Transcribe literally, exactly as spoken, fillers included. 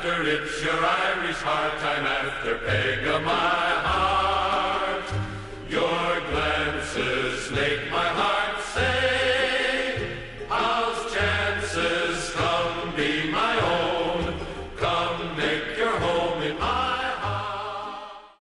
after, it's your Irish hard time after. Peg a mile.